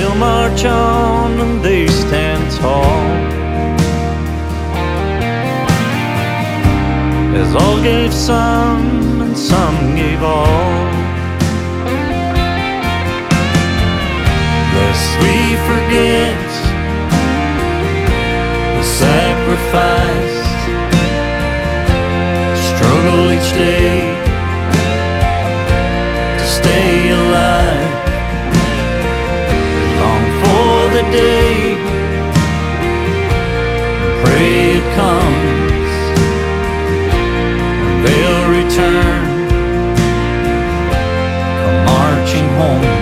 still march on and they stand tall, as all gave some and some gave all. Lest we forget the sacrifice, struggle each day to stay alive. Long for the day, pray it comes, when they'll return, come marching home.